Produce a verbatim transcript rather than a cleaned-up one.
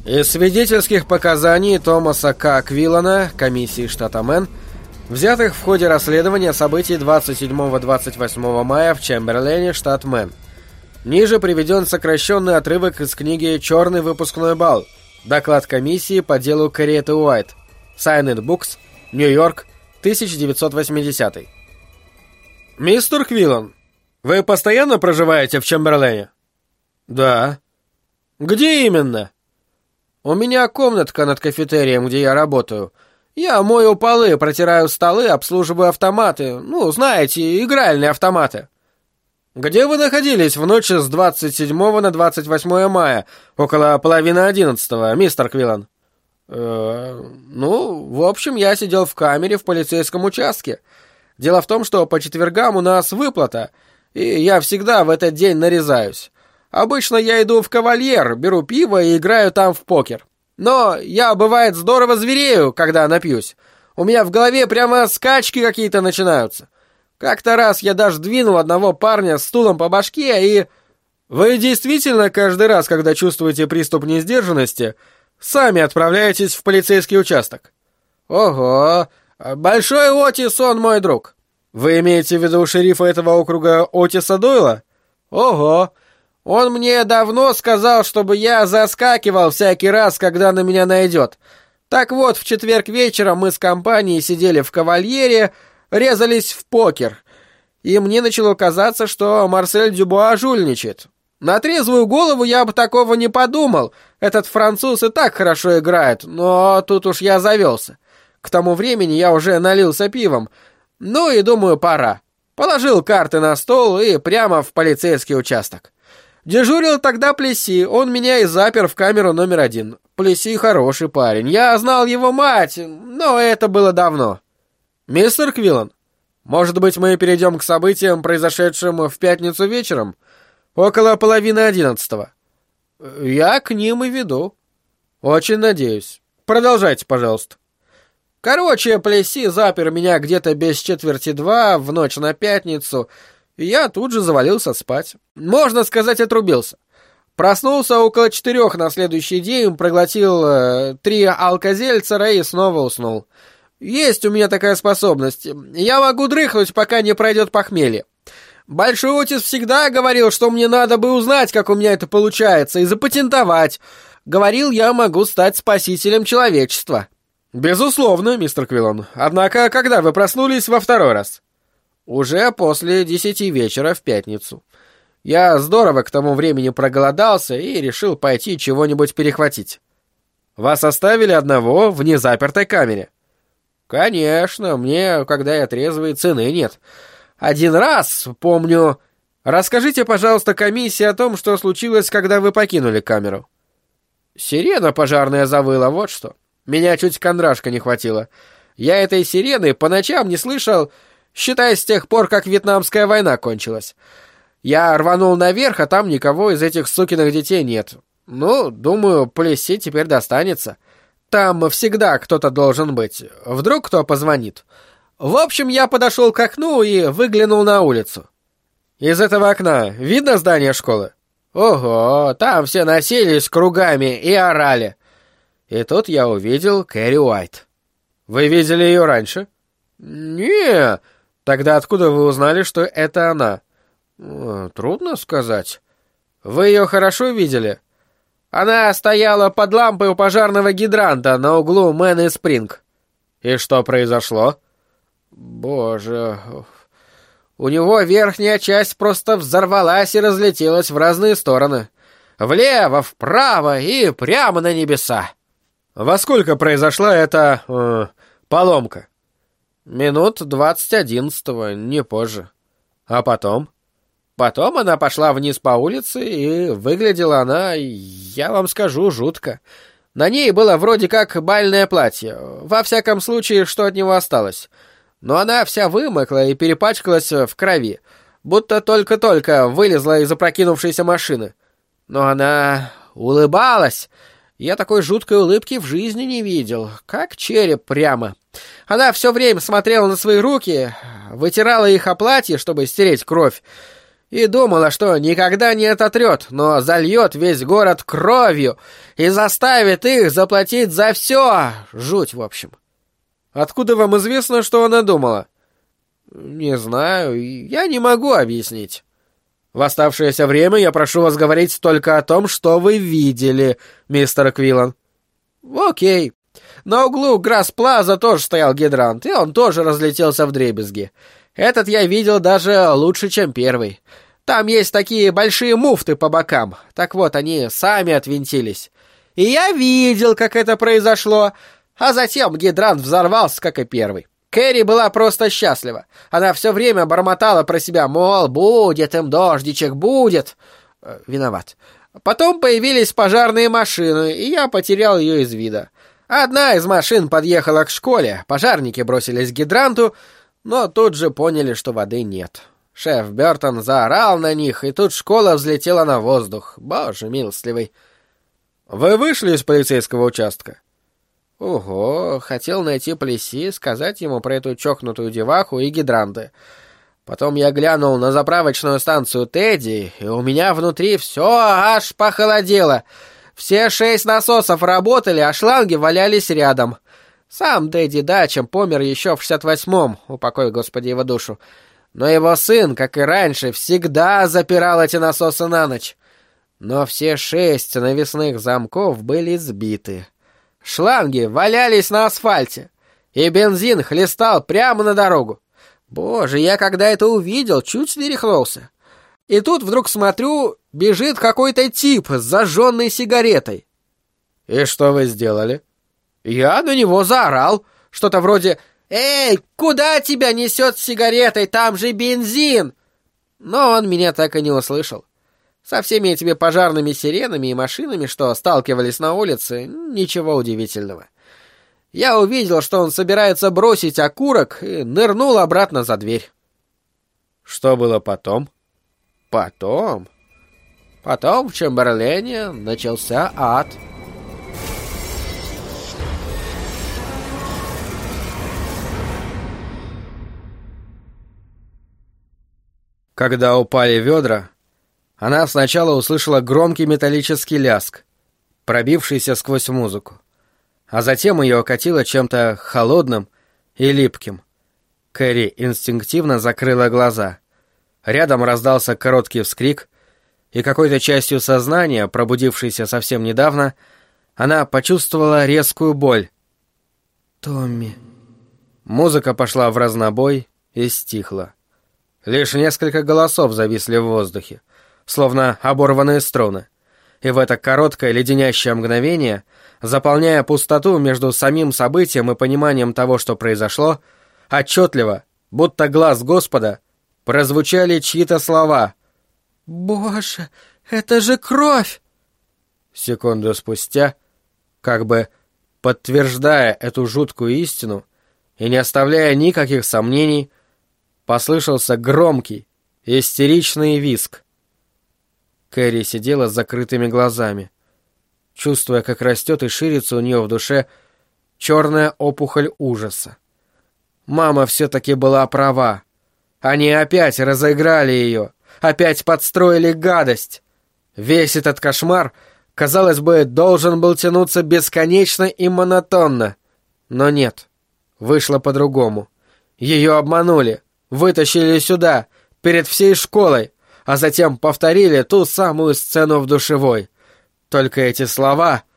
Из свидетельских показаний Томаса К. Квиллана, комиссии штата Мэн, взятых в ходе расследования событий двадцать седьмого — двадцать восьмого мая в Чемберлене, штат Мэн. Ниже приведен сокращенный отрывок из книги «Черный выпускной бал». Доклад комиссии по делу Карриеты Уайт. Signed Books, Нью-Йорк, тысяча девятьсот восьмидесятый. «Мистер Квиллан, вы постоянно проживаете в Чемберлене?» «Да». «Где именно?» «У меня комнатка над кафетерием, где я работаю. Я мою полы, протираю столы, обслуживаю автоматы. Ну, знаете, игральные автоматы». «Где вы находились в ночь с двадцать седьмого на двадцать восьмое мая, около половины одиннадцатого, мистер Квиллан?» «Э, ну, в общем, я сидел в камере в полицейском участке. Дело в том, что по четвергам у нас выплата, и я всегда в этот день нарезаюсь. Обычно я иду в кавальер, беру пиво и играю там в покер. Но я, бывает, здорово зверею, когда напьюсь. У меня в голове прямо скачки какие-то начинаются. Как-то раз я даже двинул одного парня стулом по башке и...» «Вы действительно каждый раз, когда чувствуете приступ несдержанности, сами отправляетесь в полицейский участок?» «Ого! Большой Отис, он мой друг». «Вы имеете в виду шерифа этого округа Отиса Дойла?» «Ого! Он мне давно сказал, чтобы я заскакивал всякий раз, когда на меня найдет. Так вот, в четверг вечером мы с компанией сидели в кавальере, резались в покер, и мне начало казаться, что Марсель Дюбуа жульничает. На трезвую голову я бы такого не подумал, этот француз и так хорошо играет, но тут уж я завелся. К тому времени я уже налился пивом, ну и думаю, пора. Положил карты на стол и прямо в полицейский участок. Дежурил тогда Плесси, он меня и запер в камеру номер один. Плесси хороший парень, я знал его мать, но это было давно». «Мистер Квиллан, может быть, мы перейдем к событиям, произошедшим в пятницу вечером, около половины одиннадцатого?» «Я к ним и веду». «Очень надеюсь. Продолжайте, пожалуйста». «Короче, Плесси запер меня где-то без четверти два в ночь на пятницу, и я тут же завалился спать. Можно сказать, отрубился. Проснулся около четырех на следующий день, проглотил э, три алкозельцера и снова уснул. Есть у меня такая способность. Я могу дрыхнуть, пока не пройдет похмелье. Большой Отис всегда говорил, что мне надо бы узнать, как у меня это получается, и запатентовать. Говорил, я могу стать спасителем человечества». «Безусловно, мистер Квиллан. Однако, когда вы проснулись во второй раз?» «Уже после десяти вечера в пятницу. Я здорово к тому времени проголодался и решил пойти чего-нибудь перехватить». «Вас оставили одного в незапертой камере?» «Конечно, мне, когда я трезвый, цены нет. Один раз, помню...» «Расскажите, пожалуйста, комиссии о том, что случилось, когда вы покинули камеру». «Сирена пожарная завыла, вот что. Меня чуть кондрашка не хватило. Я этой сирены по ночам не слышал, считай, с тех пор, как Вьетнамская война кончилась. Я рванул наверх, а там никого из этих сукиных детей нет. Ну, думаю, Плесси теперь достанется. Там всегда кто-то должен быть. Вдруг кто позвонит. В общем, я подошел к окну и выглянул на улицу». «Из этого окна видно здание школы?» «Ого, там все носились кругами и орали». И тут я увидел Кэрри Уайт. «Вы видели ее раньше?» «Не. Тогда откуда вы узнали, что это она?» «Трудно сказать». «Вы ее хорошо видели?» «Она стояла под лампой у пожарного гидранта на углу Мэн и Спринг». «И что произошло?» «Боже... У него верхняя часть просто взорвалась и разлетелась в разные стороны. Влево, вправо и прямо на небеса». «Во сколько произошла эта... Э, поломка?» «Минут двадцать одиннадцатого, не позже». «А потом?» «Потом она пошла вниз по улице, и выглядела она, я вам скажу, жутко. На ней было вроде как бальное платье, во всяком случае, что от него осталось. Но она вся вымокла и перепачкалась в крови, будто только-только вылезла из опрокинувшейся машины. Но она улыбалась. Я такой жуткой улыбки в жизни не видел, как череп прямо. Она все время смотрела на свои руки, вытирала их о платье, чтобы стереть кровь, и думала, что никогда не ототрет, но зальет весь город кровью и заставит их заплатить за все. Жуть, в общем. Откуда вам известно, что она думала? Не знаю, я не могу объяснить. В оставшееся время я прошу вас говорить только о том, что вы видели, мистер Квиллан. Окей. На углу Грасс-Плаза тоже стоял гидрант, и он тоже разлетелся вдребезги. Этот я видел даже лучше, чем первый. Там есть такие большие муфты по бокам. Так вот, они сами отвинтились. И я видел, как это произошло. А затем гидрант взорвался, как и первый. Кэрри была просто счастлива. Она все время бормотала про себя, мол, будет им дождичек, будет. Э, виноват. Потом появились пожарные машины, и я потерял ее из вида. Одна из машин подъехала к школе, пожарники бросились к гидранту, но тут же поняли, что воды нет. Шеф Бёртон заорал на них, и тут школа взлетела на воздух. Боже милостливый. Вы вышли из полицейского участка? Ого, хотел найти Плеси, сказать ему про эту чокнутую деваху и гидранты. Потом я глянул на заправочную станцию Тедди, и у меня внутри все аж похолодело. Все шесть насосов работали, а шланги валялись рядом. Сам Дэдди Дачем помер еще в шестьдесят восьмом, упокой, Господи, его душу. Но его сын, как и раньше, всегда запирал эти насосы на ночь. Но все шесть навесных замков были сбиты. Шланги валялись на асфальте, и бензин хлестал прямо на дорогу. Боже, я когда это увидел, чуть не рехнулся. И тут вдруг смотрю, бежит какой-то тип с зажженной сигаретой. И что вы сделали? Я на него заорал. Что-то вроде «Эй, куда тебя несет с сигаретой? Там же бензин!» Но он меня так и не услышал. Со всеми этими пожарными сиренами и машинами, что сталкивались на улице, ничего удивительного. Я увидел, что он собирается бросить окурок, и нырнул обратно за дверь. Что было потом? Потом? Потом в Чемберлене начался ад. Когда упали ведра, она сначала услышала громкий металлический лязг, пробившийся сквозь музыку, а затем ее окатило чем-то холодным и липким. Кэрри инстинктивно закрыла глаза. Рядом раздался короткий вскрик, и какой-то частью сознания, пробудившейся совсем недавно, она почувствовала резкую боль. «Томми». Музыка пошла в разнобой и стихла. Лишь несколько голосов зависли в воздухе, словно оборванные струны. И в это короткое леденящее мгновение, заполняя пустоту между самим событием и пониманием того, что произошло, отчетливо, будто глаз Господа, прозвучали чьи-то слова. «Боже, это же кровь!» Секунду спустя, как бы подтверждая эту жуткую истину и не оставляя никаких сомнений, послышался громкий, истеричный визг. Кэрри сидела с закрытыми глазами, чувствуя, как растет и ширится у нее в душе черная опухоль ужаса. Мама все-таки была права. Они опять разыграли ее, опять подстроили гадость. Весь этот кошмар, казалось бы, должен был тянуться бесконечно и монотонно. Но нет, вышло по-другому. Ее обманули, вытащили сюда, перед всей школой, а затем повторили ту самую сцену в душевой. Только эти слова